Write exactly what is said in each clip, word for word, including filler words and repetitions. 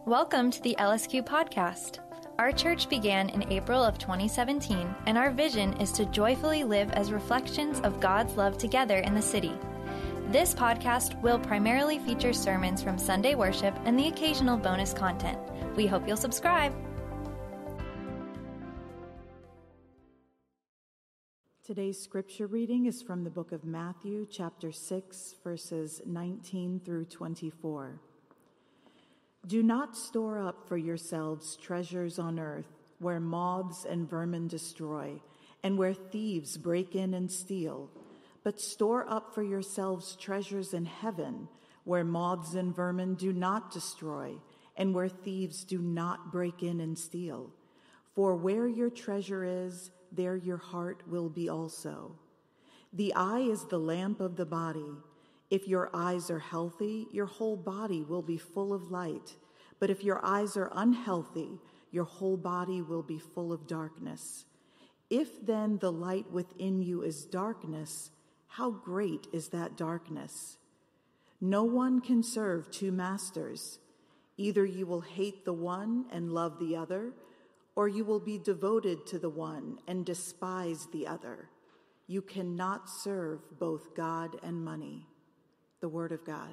Welcome to the L S Q podcast. Our church began in April of twenty seventeen, and our vision is to joyfully live as reflections of God's love together in the city. This podcast will primarily feature sermons from Sunday worship and the occasional bonus content. We hope you'll subscribe. Today's scripture reading is from the book of Matthew, chapter six, verses nineteen through twenty-four. Do not store up for yourselves treasures on earth, where moths and vermin destroy, and where thieves break in and steal. But store up for yourselves treasures in heaven, where moths and vermin do not destroy, and where thieves do not break in and steal. For where your treasure is, there your heart will be also. The eye is the lamp of the body. If your eyes are healthy, your whole body will be full of light. But if your eyes are unhealthy, your whole body will be full of darkness. If then the light within you is darkness, how great is that darkness? No one can serve two masters. Either you will hate the one and love the other, or you will be devoted to the one and despise the other. You cannot serve both God and money. The word of God.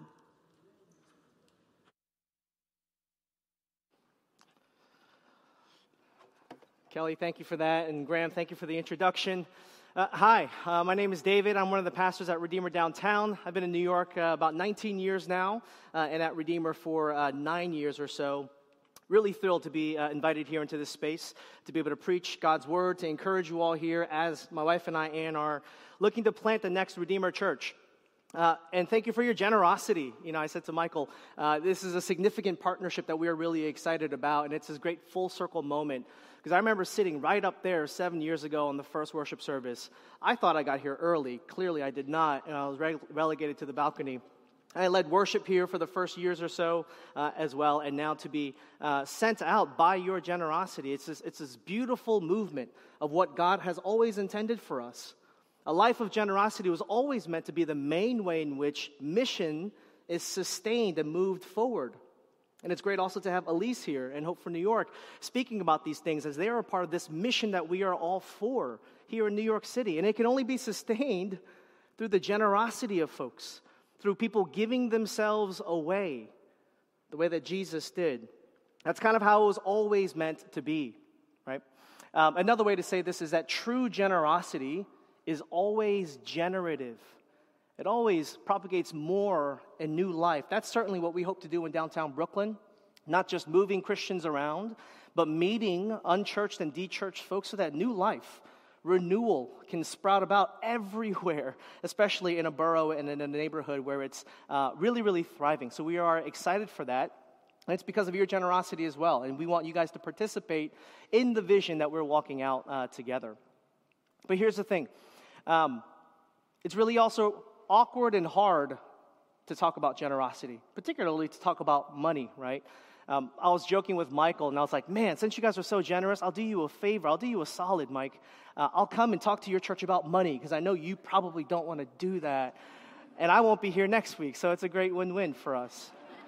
Kelly, thank you for that, and Graham, thank you for the introduction. Uh, hi, uh, my name is David. I'm one of the pastors at Redeemer Downtown. I've been in New York uh, about nineteen years now, uh, and at Redeemer for uh, nine years or so. Really thrilled to be uh, invited here into this space, to be able to preach God's word, to encourage you all here as my wife and I, Ann, are looking to plant the next Redeemer Church. Uh, and thank you for your generosity. You know, I said to Michael, uh, this is a significant partnership that we are really excited about, and it's a great full circle moment. Because I remember sitting right up there seven years ago on the first worship service. I thought I got here early. Clearly I did not, and I was re- relegated to the balcony. I led worship here for the first years or so uh, as well, and now to be uh, sent out by your generosity. It's this, it's this beautiful movement of what God has always intended for us. A life of generosity was always meant to be the main way in which mission is sustained and moved forward. And it's great also to have Elise here and Hope for New York speaking about these things, as they are a part of this mission that we are all for here in New York City. And it can only be sustained through the generosity of folks, through people giving themselves away the way that Jesus did. That's kind of how it was always meant to be, right? Um, another way to say this is that true generosity is always generative. It always propagates more and new life. That's certainly what we hope to do in downtown Brooklyn, not just moving Christians around, but meeting unchurched and de-churched folks so that new life, renewal can sprout about everywhere, especially in a borough and in a neighborhood where it's uh, really, really thriving. So we are excited for that. And it's because of your generosity as well. And we want you guys to participate in the vision that we're walking out uh, together. But here's the thing. Um, it's really also awkward and hard to talk about generosity, particularly to talk about money, right? Um, I was joking with Michael, and I was like, man, since you guys are so generous, I'll do you a favor. I'll do you a solid, Mike. Uh, I'll come and talk to your church about money, because I know you probably don't want to do that, and I won't be here next week, so it's a great win-win for us.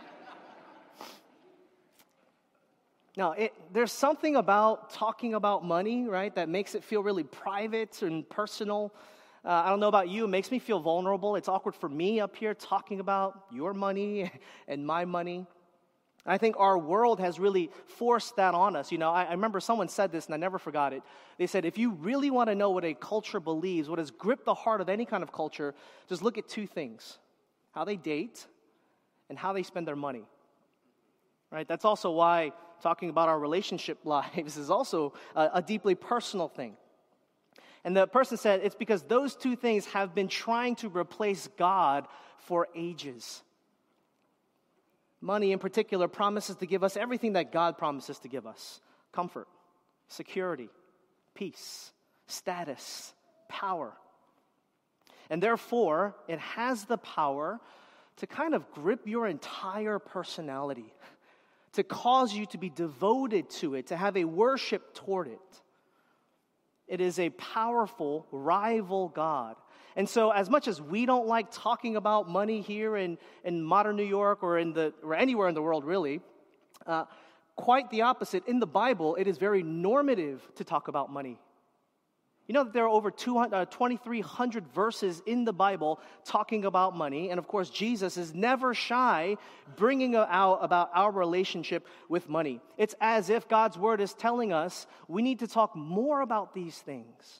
Now, it, there's something about talking about money, right, that makes it feel really private and personal. Uh, I don't know about you, it makes me feel vulnerable. It's awkward for me up here talking about your money and my money. I think our world has really forced that on us. You know, I, I remember someone said this, and I never forgot it. They said, if you really want to know what a culture believes, what has gripped the heart of any kind of culture, just look at two things: how they date and how they spend their money. Right? That's also why talking about our relationship lives is also a, a deeply personal thing. And the person said it's because those two things have been trying to replace God for ages. Money in particular promises to give us everything that God promises to give us: comfort, security, peace, status, power. And therefore, it has the power to kind of grip your entire personality, to cause you to be devoted to it, to have a worship toward it. It is a powerful rival God. And so as much as we don't like talking about money here in, in modern New York or in the or anywhere in the world really, Uh, quite the opposite. In the Bible, it is very normative to talk about money. You know that there are over twenty-three hundred verses in the Bible talking about money. And of course, Jesus is never shy bringing out about our relationship with money. It's as if God's word is telling us we need to talk more about these things.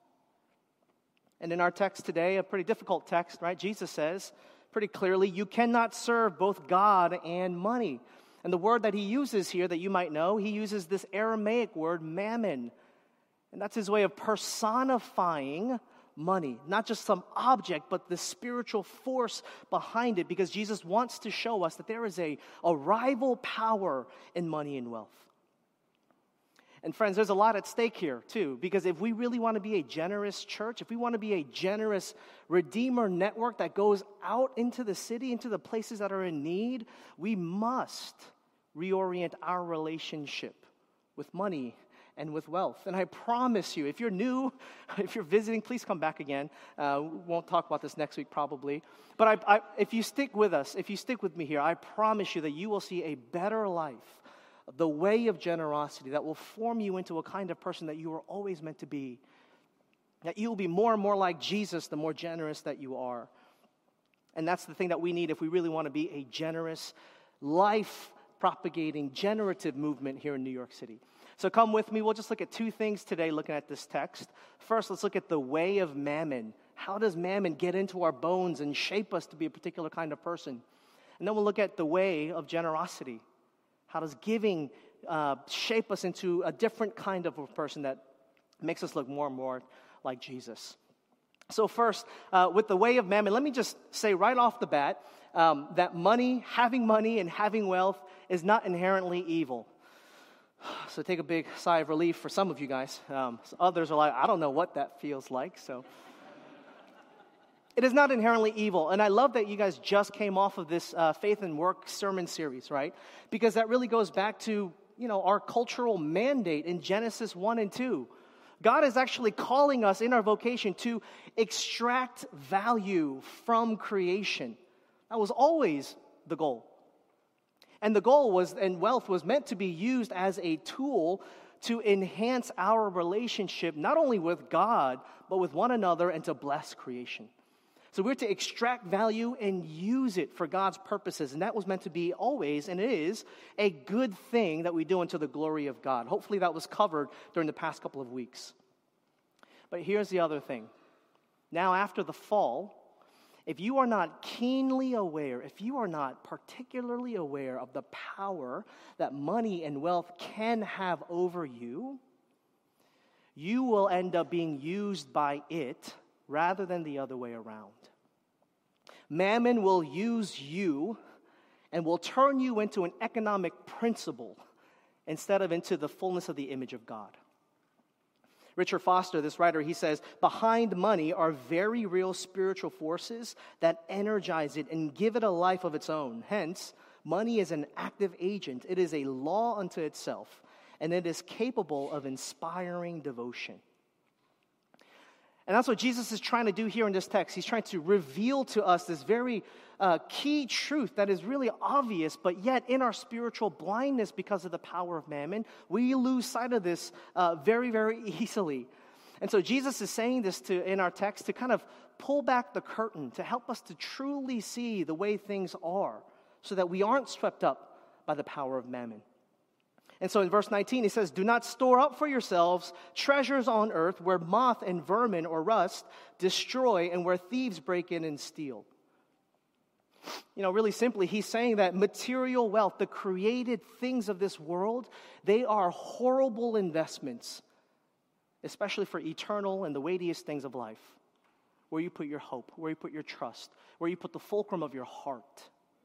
And in our text today, a pretty difficult text, right? Jesus says pretty clearly, you cannot serve both God and money. And the word that he uses here that you might know, he uses this Aramaic word, mammon. And that's his way of personifying money. Not just some object, but the spiritual force behind it. Because Jesus wants to show us that there is a, a rival power in money and wealth. And friends, there's a lot at stake here, too. Because if we really want to be a generous church, if we want to be a generous Redeemer network that goes out into the city, into the places that are in need, we must reorient our relationship with money and with wealth. And I promise you, if you're new, if you're visiting, please come back again. Uh, we won't talk about this next week probably. But I, I, if you stick with us, if you stick with me here, I promise you that you will see a better life, the way of generosity that will form you into a kind of person that you were always meant to be. That you will be more and more like Jesus the more generous that you are. And that's the thing that we need if we really want to be a generous, life-propagating, generative movement here in New York City. So come with me. We'll just look at two things today looking at this text. First, let's look at the way of mammon. How does mammon get into our bones and shape us to be a particular kind of person? And then we'll look at the way of generosity. How does giving uh, shape us into a different kind of a person that makes us look more and more like Jesus? So first, uh, with the way of mammon, let me just say right off the bat um, that money, having money and having wealth is not inherently evil. So take a big sigh of relief for some of you guys. Um, so others are like, I don't know what that feels like. So it is not inherently evil. And I love that you guys just came off of this uh, Faith and Work sermon series, right? Because that really goes back to, you know, our cultural mandate in Genesis one and two. God is actually calling us in our vocation to extract value from creation. That was always the goal. And the goal was, and wealth was meant to be used as a tool to enhance our relationship, not only with God, but with one another and to bless creation. So we're to extract value and use it for God's purposes. And that was meant to be always, and it is, a good thing that we do unto the glory of God. Hopefully that was covered during the past couple of weeks. But here's the other thing. Now after the fall, if you are not keenly aware, if you are not particularly aware of the power that money and wealth can have over you, you will end up being used by it rather than the other way around. Mammon will use you and will turn you into an economic principle instead of into the fullness of the image of God. Richard Foster, this writer, he says, behind money are very real spiritual forces that energize it and give it a life of its own. Hence, money is an active agent. It is a law unto itself, and it is capable of inspiring devotion. And that's what Jesus is trying to do here in this text. He's trying to reveal to us this very uh, key truth that is really obvious, but yet in our spiritual blindness because of the power of mammon, we lose sight of this uh, very, very easily. And so Jesus is saying this to in our text to kind of pull back the curtain, to help us to truly see the way things are, so that we aren't swept up by the power of mammon. And so in verse nineteen, he says, do not store up for yourselves treasures on earth where moth and vermin or rust destroy and where thieves break in and steal. You know, really simply, he's saying that material wealth, the created things of this world, they are horrible investments, especially for eternal and the weightiest things of life, where you put your hope, where you put your trust, where you put the fulcrum of your heart.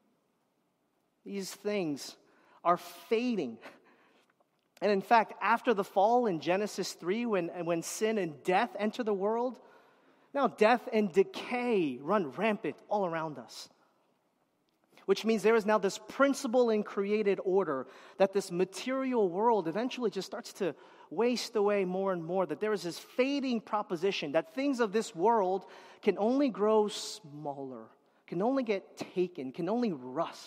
These things are fading. And in fact, after the fall in Genesis three, when, when sin and death enter the world, now death and decay run rampant all around us. Which means there is now this principle in created order that this material world eventually just starts to waste away more and more, that there is this fading proposition that things of this world can only grow smaller, can only get taken, can only rust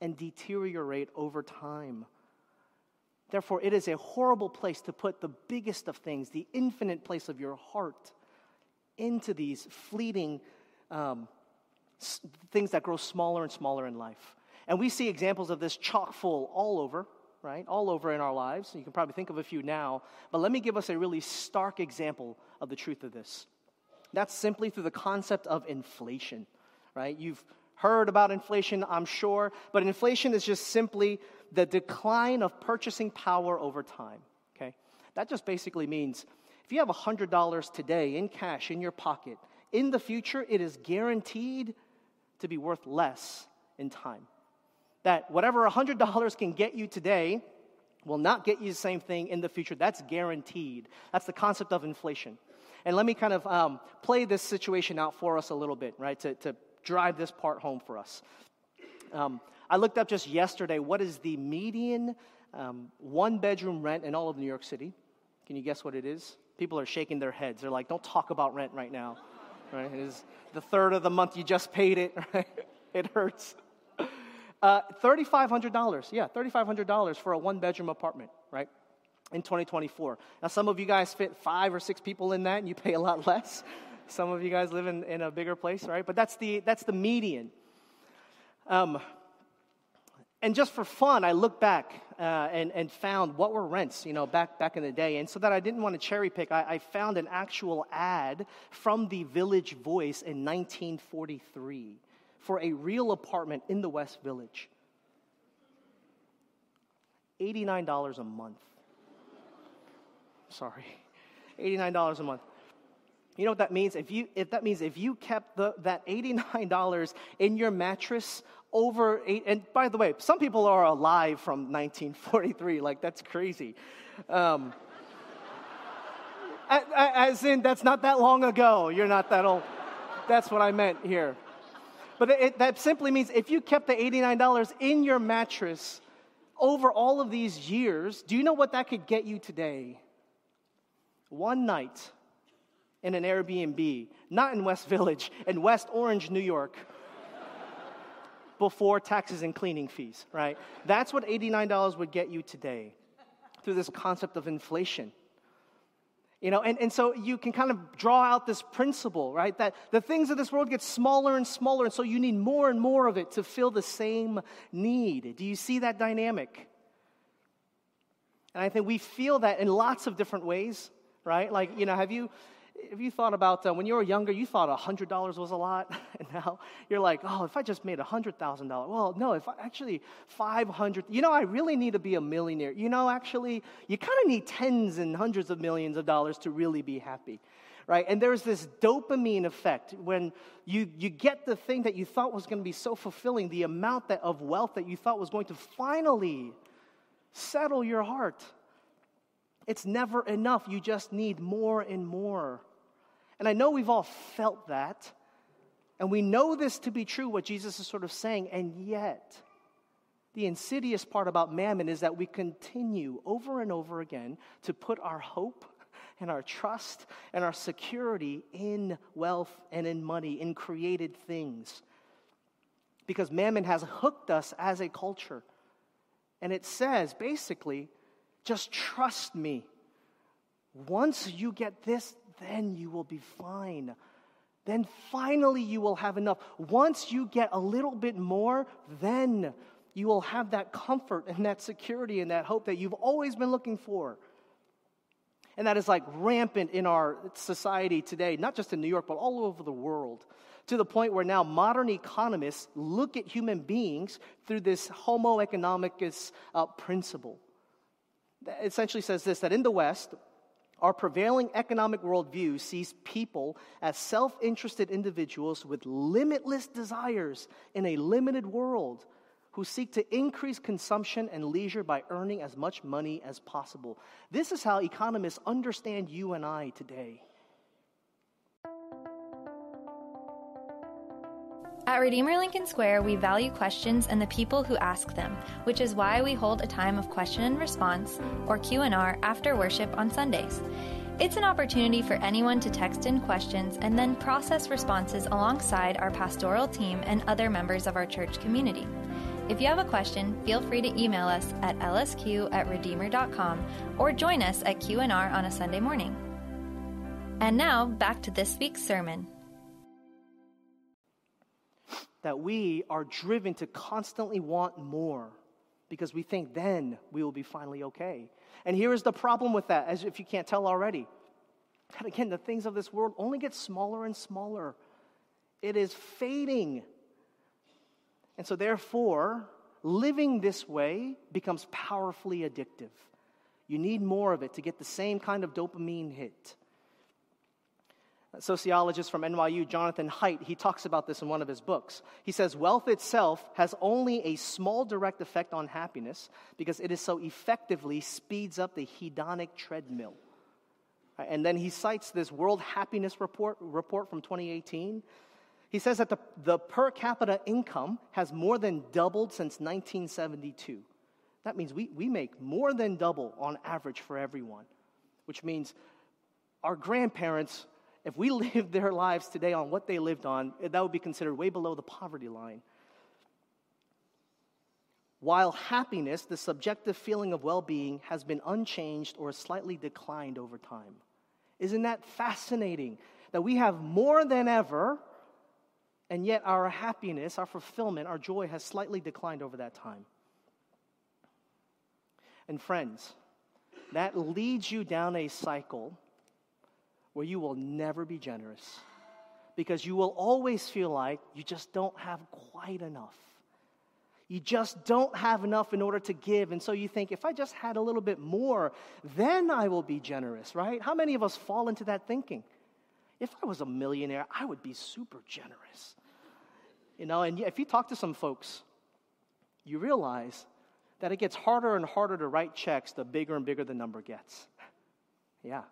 and deteriorate over time. Therefore, it is a horrible place to put the biggest of things, the infinite place of your heart, into these fleeting um, s- things that grow smaller and smaller in life. And we see examples of this chock full all over, right? All over in our lives. You can probably think of a few now. But let me give us a really stark example of the truth of this. That's simply through the concept of inflation, right? You've heard about inflation, I'm sure. But inflation is just simply the decline of purchasing power over time, okay? That just basically means if you have one hundred dollars today in cash in your pocket, in the future, it is guaranteed to be worth less in time. That whatever one hundred dollars can get you today will not get you the same thing in the future. That's guaranteed. That's the concept of inflation. And let me kind of um, play this situation out for us a little bit, right, to, to drive this part home for us. Um, I looked up just yesterday, what is the median um, one-bedroom rent in all of New York City? Can you guess what it is? People are shaking their heads. They're like, don't talk about rent right now. Right? It is the third of the month you just paid it. Right? It hurts. Uh, three thousand five hundred dollars. Yeah, three thousand five hundred dollars for a one-bedroom apartment, right, in twenty twenty-four. Now, some of you guys fit five or six people in that, and you pay a lot less. Some of you guys live in, in a bigger place, right? But that's the that's the median. Um, and just for fun, I looked back uh, and, and found what were rents, you know, back back in the day. And so that I didn't want to cherry pick, I, I found an actual ad from the Village Voice in nineteen forty-three for a real apartment in the West Village. eighty-nine dollars a month. Sorry, eighty-nine dollars a month. You know what that means? If you if that means if you kept the, that eighty-nine dollars in your mattress over eight, and by the way, some people are alive from nineteen forty-three. Like, that's crazy. Um, as in, that's not that long ago. You're not that old. That's what I meant here. But it, that simply means if you kept the eighty-nine dollars in your mattress over all of these years, do you know what that could get you today? One night in an Airbnb, not in West Village, in West Orange, New York, before taxes and cleaning fees, right? That's what eighty-nine dollars would get you today through this concept of inflation. You know, and, and so you can kind of draw out this principle, right? That the things of this world get smaller and smaller, and so you need more and more of it to fill the same need. Do you see that dynamic? And I think we feel that in lots of different ways, right? Like, you know, have you have you thought about uh, when you were younger, you thought one hundred dollars was a lot, and now you're like, oh, if I just made one hundred thousand dollars. Well, no, if I actually five hundred, you know, I really need to be a millionaire. You know, actually, you kind of need tens and hundreds of millions of dollars to really be happy, right? And there's this dopamine effect when you, you get the thing that you thought was going to be so fulfilling, the amount that, of wealth that you thought was going to finally settle your heart. It's never enough. You just need more and more. And I know we've all felt that. And we know this to be true, what Jesus is sort of saying. And yet, the insidious part about mammon is that we continue over and over again to put our hope and our trust and our security in wealth and in money, in created things. Because mammon has hooked us as a culture. And it says, basically, just trust me. Once you get this, then you will be fine. Then finally you will have enough. Once you get a little bit more, then you will have that comfort and that security and that hope that you've always been looking for. And that is like rampant in our society today, not just in New York, but all over the world, to the point where now modern economists look at human beings through this homo economicus uh, principle. It essentially says this, that in the West, our prevailing economic worldview sees people as self-interested individuals with limitless desires in a limited world who seek to increase consumption and leisure by earning as much money as possible. This is how economists understand you and I today. At Redeemer Lincoln Square, we value questions and the people who ask them, which is why we hold a time of question and response, or Q and R, after worship on Sundays. It's an opportunity for anyone to text in questions and then process responses alongside our pastoral team and other members of our church community. If you have a question, feel free to email us at l s q at redeemer dot com or join us at Q and R on a Sunday morning. And now, back to this week's sermon. That we are driven to constantly want more because we think then we will be finally okay. And here is the problem with that, as if you can't tell already. And again, the things of this world only get smaller and smaller. It is fading. And so therefore, living this way becomes powerfully addictive. You need more of it to get the same kind of dopamine hit. A sociologist from N Y U, Jonathan Haidt, he talks about this in one of his books. He says, wealth itself has only a small direct effect on happiness because it is so effectively speeds up the hedonic treadmill. And then he cites this World Happiness Report, report from twenty eighteen. He says that the, the per capita income has more than doubled since nineteen seventy-two. That means we, we make more than double on average for everyone, which means our grandparents, if we lived their lives today on what they lived on, that would be considered way below the poverty line. While happiness, the subjective feeling of well-being, has been unchanged or slightly declined over time. Isn't that fascinating? That we have more than ever, and yet our happiness, our fulfillment, our joy has slightly declined over that time. And friends, that leads you down a cycle where you will never be generous because you will always feel like you just don't have quite enough. You just don't have enough in order to give. And so you think, if I just had a little bit more, then I will be generous, right? How many of us fall into that thinking? If I was a millionaire, I would be super generous. You know, and if you talk to some folks, you realize that it gets harder and harder to write checks the bigger and bigger the number gets. Yeah.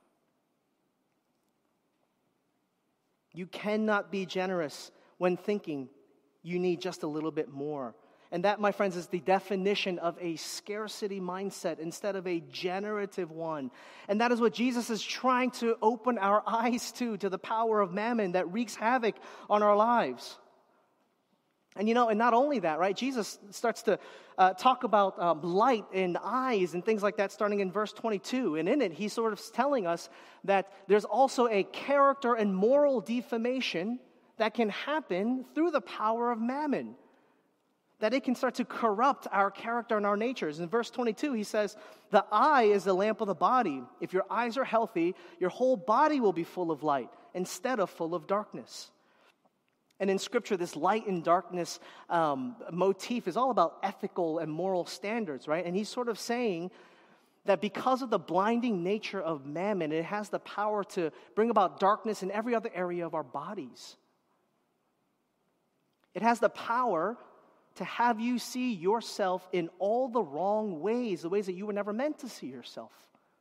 You cannot be generous when thinking you need just a little bit more. And that, my friends, is the definition of a scarcity mindset instead of a generative one. And that is what Jesus is trying to open our eyes to, to the power of mammon that wreaks havoc on our lives. And you know, and not only that, right? Jesus starts to uh, talk about um, light and eyes and things like that starting in verse twenty-two. And in it, he's sort of telling us that there's also a character and moral defamation that can happen through the power of mammon. That it can start to corrupt our character and our natures. In verse twenty-two, he says, the eye is the lamp of the body. If your eyes are healthy, your whole body will be full of light instead of full of darkness. And in Scripture, this light and darkness um, motif is all about ethical and moral standards, right? And he's sort of saying that because of the blinding nature of mammon, it has the power to bring about darkness in every other area of our bodies. It has the power to have you see yourself in all the wrong ways, the ways that you were never meant to see yourself.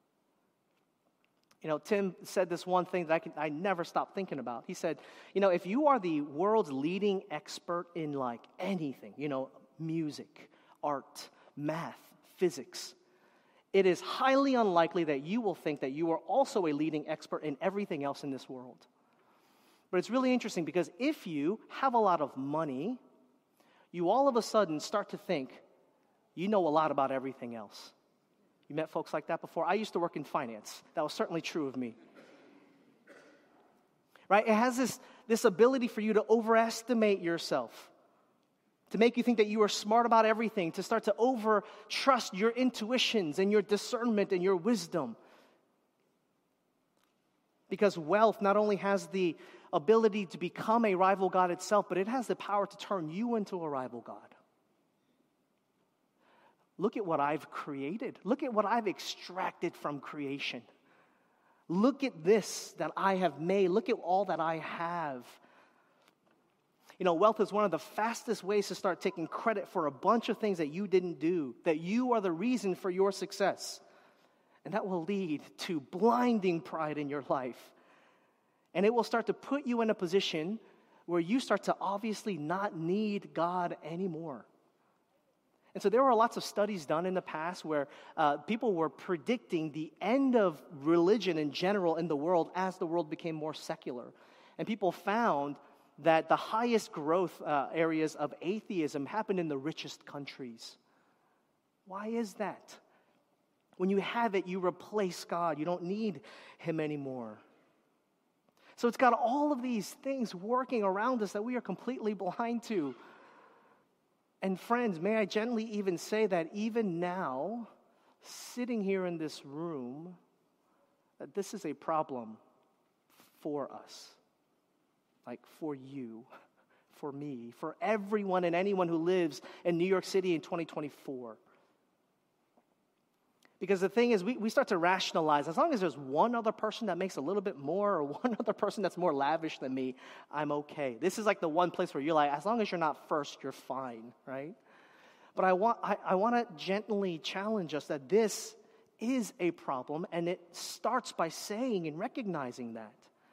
You know, Tim said this one thing that I, can, I never stop thinking about. He said, you know, if you are the world's leading expert in like anything, you know, music, art, math, physics, it is highly unlikely that you will think that you are also a leading expert in everything else in this world. But it's really interesting because if you have a lot of money, you all of a sudden start to think you know a lot about everything else. You met folks like that before? I used to work in finance. That was certainly true of me. Right? It has this, this ability for you to overestimate yourself, to make you think that you are smart about everything, to start to over-trust your intuitions and your discernment and your wisdom. Because wealth not only has the ability to become a rival God itself, but it has the power to turn you into a rival God. Look at what I've created. Look at what I've extracted from creation. Look at this that I have made. Look at all that I have. You know, wealth is one of the fastest ways to start taking credit for a bunch of things that you didn't do, that you are the reason for your success. And that will lead to blinding pride in your life. And it will start to put you in a position where you start to obviously not need God anymore. And so there were lots of studies done in the past where uh, people were predicting the end of religion in general in the world as the world became more secular. And people found that the highest growth uh, areas of atheism happen in the richest countries. Why is that? When you have it, you replace God. You don't need him anymore. So it's got all of these things working around us that we are completely blind to. And friends, may I gently even say that even now, sitting here in this room, that this is a problem for us. Like for you, for me, for everyone and anyone who lives in New York City in twenty twenty-four. Because the thing is, we, we start to rationalize, as long as there's one other person that makes a little bit more or one other person that's more lavish than me, I'm okay. This is like the one place where you're like, as long as you're not first, you're fine, right? But I want I, I want to gently challenge us that this is a problem, and it starts by saying and recognizing that.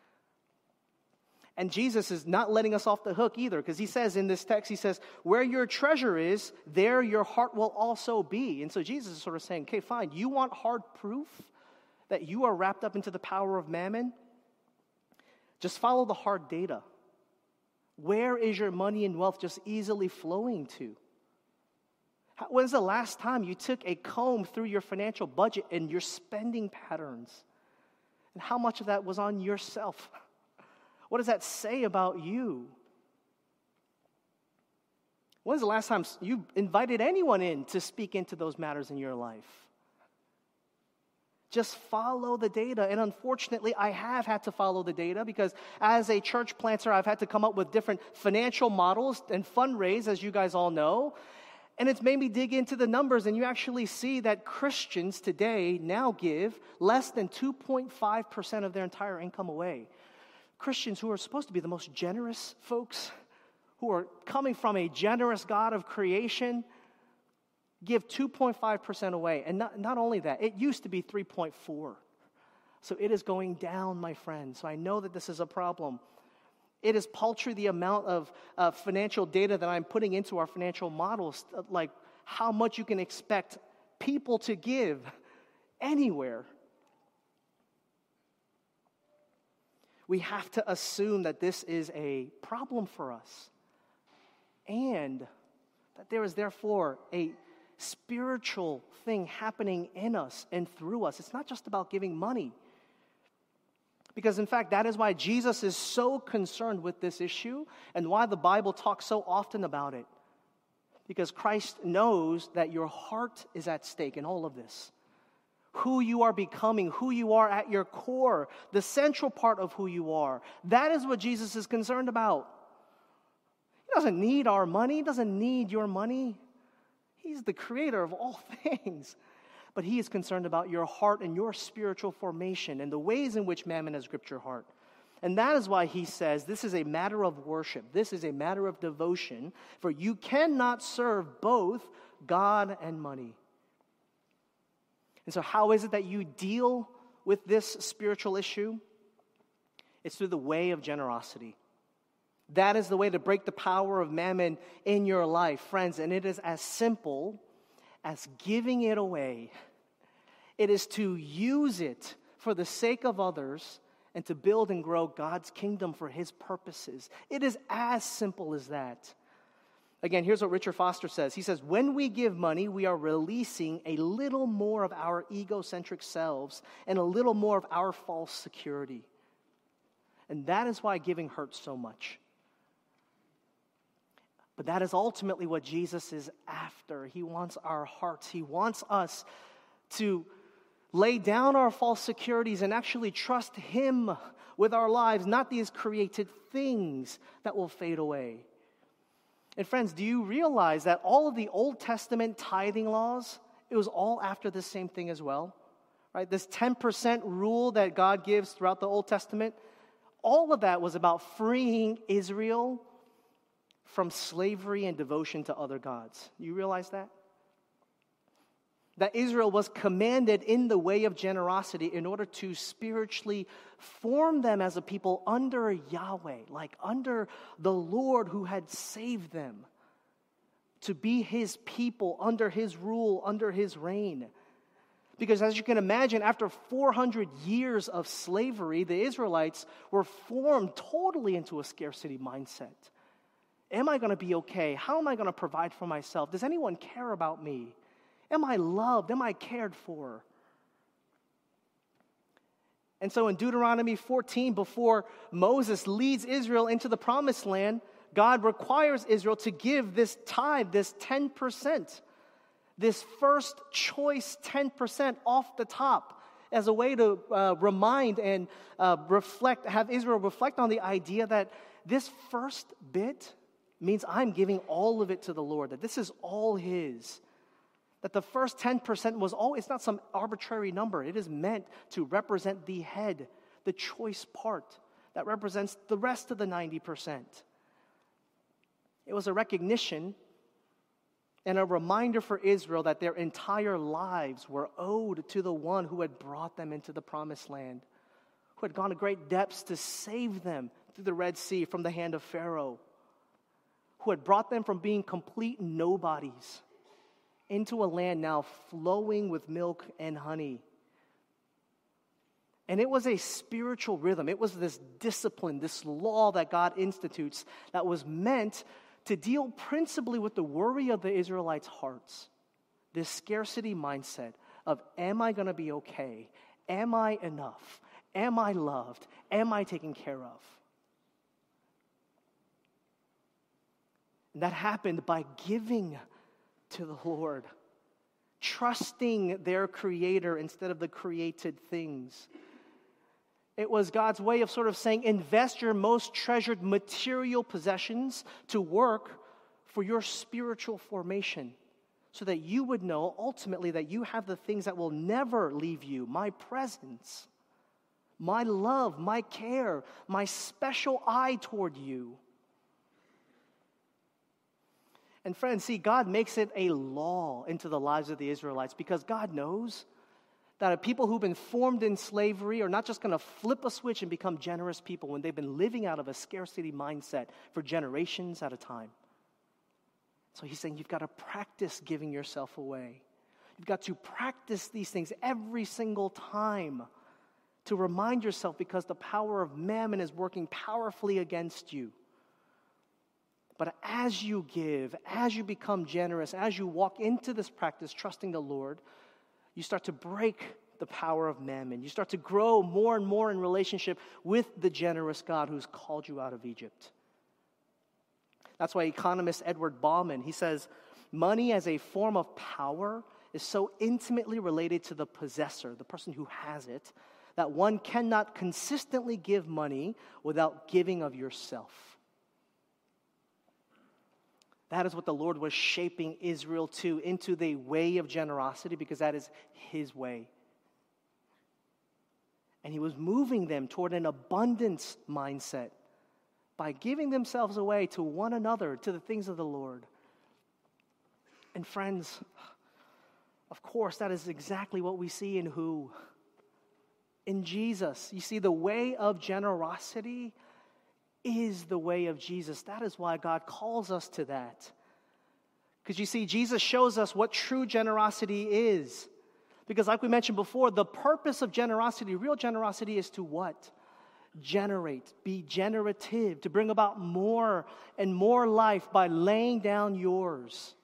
And Jesus is not letting us off the hook either, because he says in this text, he says, where your treasure is, there your heart will also be. And so Jesus is sort of saying, okay, fine, you want hard proof that you are wrapped up into the power of mammon? Just follow the hard data. Where is your money and wealth just easily flowing to? How, when's the last time you took a comb through your financial budget and your spending patterns? And how much of that was on yourself? What does that say about you? When's the last time you invited anyone in to speak into those matters in your life? Just follow the data. And unfortunately, I have had to follow the data because as a church planter, I've had to come up with different financial models and fundraise, as you guys all know. And it's made me dig into the numbers, and you actually see that Christians today now give less than two point five percent of their entire income away. Christians who are supposed to be the most generous folks, who are coming from a generous God of creation, give two point five percent away. And not, not only that, it used to be three point four. So it is going down, my friends. So I know that this is a problem. It is paltry the amount of uh, financial data that I'm putting into our financial models, like how much you can expect people to give anywhere. We have to assume that this is a problem for us, and that there is therefore a spiritual thing happening in us and through us. It's not just about giving money. Because in fact, that is why Jesus is so concerned with this issue and why the Bible talks so often about it. Because Christ knows that your heart is at stake in all of this. Who you are becoming, who you are at your core, the central part of who you are. That is what Jesus is concerned about. He doesn't need our money. He doesn't need your money. He's the creator of all things. But he is concerned about your heart and your spiritual formation and the ways in which mammon has gripped your heart. And that is why he says this is a matter of worship. This is a matter of devotion. For you cannot serve both God and money. And so how is it that you deal with this spiritual issue? It's through the way of generosity. That is the way to break the power of mammon in your life, friends. And it is as simple as giving it away. It is to use it for the sake of others and to build and grow God's kingdom for his purposes. It is as simple as that. Again, here's what Richard Foster says. He says, when we give money, we are releasing a little more of our egocentric selves and a little more of our false security. And that is why giving hurts so much. But that is ultimately what Jesus is after. He wants our hearts. He wants us to lay down our false securities and actually trust him with our lives, not these created things that will fade away. And friends, do you realize that all of the Old Testament tithing laws, it was all after this same thing as well? Right? This ten percent rule that God gives throughout the Old Testament, all of that was about freeing Israel from slavery and devotion to other gods. You realize that? That Israel was commanded in the way of generosity in order to spiritually form them as a people under Yahweh, like under the Lord who had saved them, to be his people under his rule, under his reign. Because as you can imagine, after four hundred years of slavery, the Israelites were formed totally into a scarcity mindset. Am I going to be okay? How am I going to provide for myself? Does anyone care about me? Am I loved? Am I cared for? And so in Deuteronomy fourteen, before Moses leads Israel into the promised land, God requires Israel to give this tithe, this ten percent. This first choice ten percent off the top as a way to uh, remind and uh, reflect, have Israel reflect on the idea that this first bit means I'm giving all of it to the Lord, that this is all His. That the first ten percent was all, it's not some arbitrary number. It is meant to represent the head, the choice part that represents the rest of the ninety percent. It was a recognition and a reminder for Israel that their entire lives were owed to the one who had brought them into the promised land, who had gone to great depths to save them through the Red Sea from the hand of Pharaoh, who had brought them from being complete nobodies into a land now flowing with milk and honey. And it was a spiritual rhythm. It was this discipline, this law that God institutes that was meant to deal principally with the worry of the Israelites' hearts. This scarcity mindset of, am I going to be okay? Am I enough? Am I loved? Am I taken care of? And that happened by giving to the Lord, trusting their Creator instead of the created things. It was God's way of sort of saying, invest your most treasured material possessions to work for your spiritual formation so that you would know ultimately that you have the things that will never leave you, my presence, my love, my care, my special eye toward you. And friends, see, God makes it a law into the lives of the Israelites because God knows that people who've been formed in slavery are not just going to flip a switch and become generous people when they've been living out of a scarcity mindset for generations at a time. So he's saying you've got to practice giving yourself away. You've got to practice these things every single time to remind yourself because the power of mammon is working powerfully against you. But as you give, as you become generous, as you walk into this practice, trusting the Lord, you start to break the power of mammon. You start to grow more and more in relationship with the generous God who's called you out of Egypt. That's why economist Edward Bauman, he says, money as a form of power is so intimately related to the possessor, the person who has it, that one cannot consistently give money without giving of yourself. That is what the Lord was shaping Israel to, into the way of generosity, because that is His way. And He was moving them toward an abundance mindset by giving themselves away to one another, to the things of the Lord. And friends, of course, that is exactly what we see in who? In Jesus. You see, the way of generosity is the way of Jesus. That is why God calls us to that. Because you see, Jesus shows us what true generosity is. Because like we mentioned before, the purpose of generosity, real generosity, is to what? Generate, be generative, to bring about more and more life by laying down yours.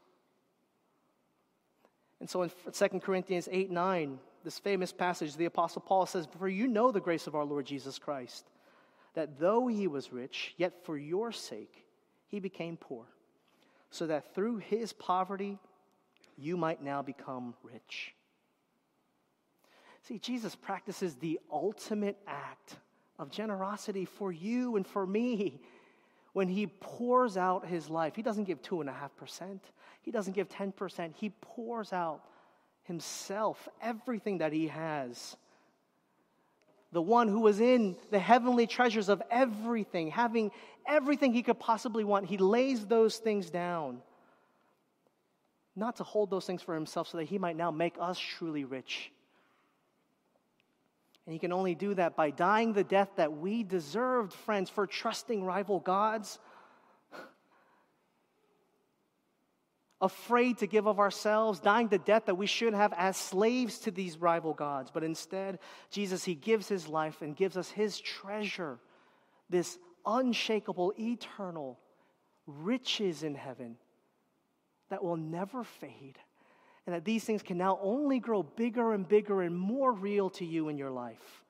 And so in Second Corinthians eight nine, this famous passage, the Apostle Paul says, "For you know the grace of our Lord Jesus Christ, that though He was rich, yet for your sake He became poor, so that through His poverty you might now become rich." See, Jesus practices the ultimate act of generosity for you and for me when He pours out His life. He doesn't give two point five percent. He doesn't give ten percent. He pours out Himself, everything that He has. The one who was in the heavenly treasures of everything, having everything He could possibly want, He lays those things down, not to hold those things for Himself so that He might now make us truly rich. And He can only do that by dying the death that we deserved, friends, for trusting rival gods. afraid to give of ourselves, dying the death that we should have as slaves to these rival gods. But instead, Jesus, he gives his life and gives us his treasure, this unshakable, eternal riches in heaven that will never fade. And that these things can now only grow bigger and bigger and more real to you in your life.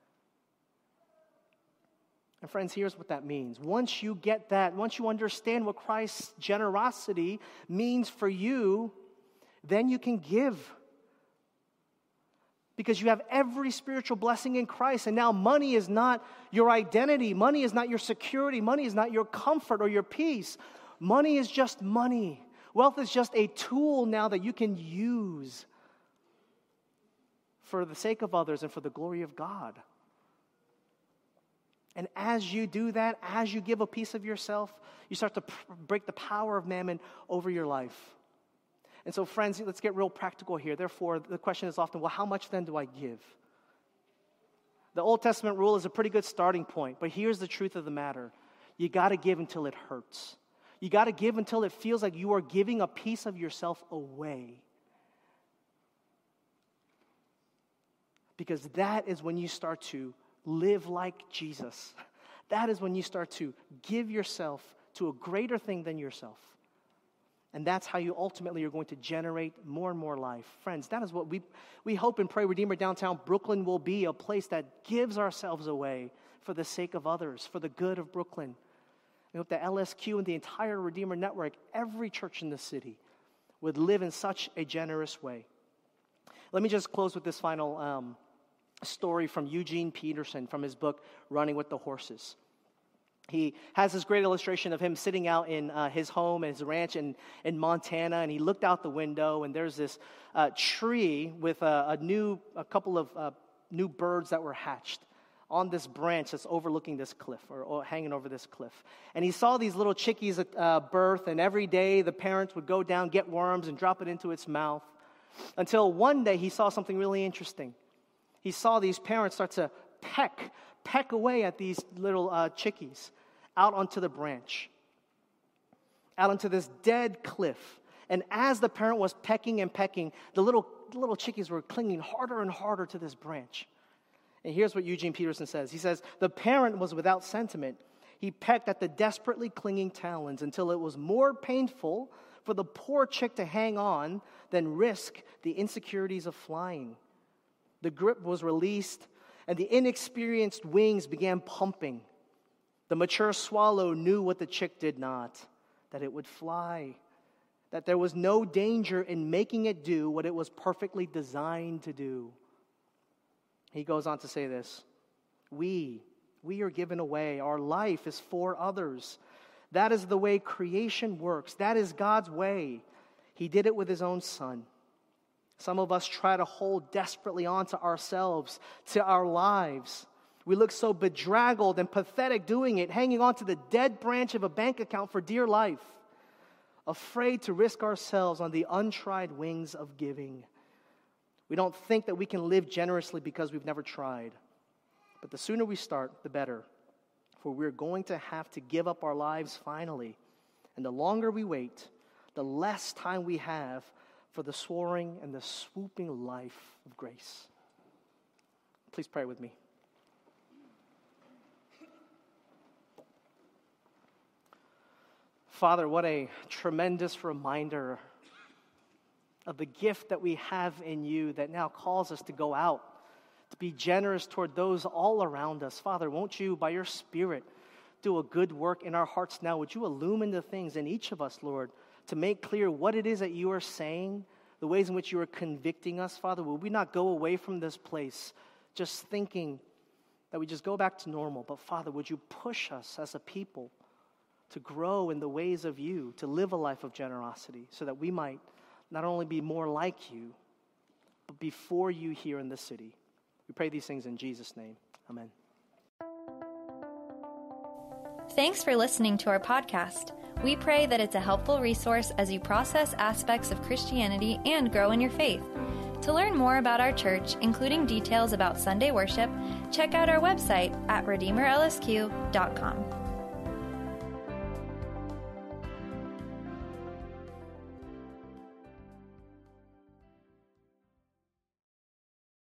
And friends, here's what that means. Once you get that, once you understand what Christ's generosity means for you, then you can give. Because you have every spiritual blessing in Christ. And now money is not your identity. Money is not your security. Money is not your comfort or your peace. Money is just money. Wealth is just a tool now that you can use for the sake of others and for the glory of God. And as you do that, as you give a piece of yourself, you start to pr- break the power of mammon over your life. And so, friends, let's get real practical here. Therefore, the question is often, well, how much then do I give? The Old Testament rule is a pretty good starting point, but here's the truth of the matter. You got to give until it hurts. You got to give until it feels like you are giving a piece of yourself away. Because that is when you start to live like Jesus. That is when you start to give yourself to a greater thing than yourself. And that's how you ultimately are going to generate more and more life. Friends, that is what we, we hope and pray Redeemer Downtown Brooklyn will be, a place that gives ourselves away for the sake of others, for the good of Brooklyn. We hope that L S Q and the entire Redeemer Network, every church in the city, would live in such a generous way. Let me just close with this final um, story from Eugene Peterson from his book, Running with the Horses. He has this great illustration of him sitting out in uh, his home and his ranch in, in Montana, and he looked out the window, and there's this uh, tree with a, a new, a couple of uh, new birds that were hatched on this branch that's overlooking this cliff, or, or hanging over this cliff. And he saw these little chickies uh, birth, and every day the parents would go down, get worms, and drop it into its mouth, until one day he saw something really interesting. He saw these parents start to peck, peck away at these little uh, chickies out onto the branch, out onto this dead cliff. And as the parent was pecking and pecking, the little, the little chickies were clinging harder and harder to this branch. And here's what Eugene Peterson says. He says, the parent was without sentiment. He pecked at the desperately clinging talons until it was more painful for the poor chick to hang on than risk the insecurities of flying. The grip was released, and the inexperienced wings began pumping. The mature swallow knew what the chick did not, that it would fly, that there was no danger in making it do what it was perfectly designed to do. He goes on to say this, we, we are given away. Our life is for others. That is the way creation works. That is God's way. He did it with his own son. Some of us try to hold desperately onto ourselves, to our lives. We look so bedraggled and pathetic doing it, hanging on to the dead branch of a bank account for dear life, afraid to risk ourselves on the untried wings of giving. We don't think that we can live generously because we've never tried. But the sooner we start, the better. For we're going to have to give up our lives finally. And the longer we wait, the less time we have for the soaring and the swooping life of grace. Please pray with me. Father, what a tremendous reminder of the gift that we have in you that now calls us to go out, to be generous toward those all around us. Father, won't you, by your Spirit, do a good work in our hearts now? Would you illumine the things in each of us, Lord, to make clear what it is that you are saying, the ways in which you are convicting us, Father? Will we not go away from this place just thinking that we just go back to normal? But Father, would you push us as a people to grow in the ways of you, to live a life of generosity, so that we might not only be more like you, but before you here in this city. We pray these things in Jesus' name. Amen. Thanks for listening to our podcast. We pray that it's a helpful resource as you process aspects of Christianity and grow in your faith. To learn more about our church, including details about Sunday worship, check out our website at redeemer l s q dot com.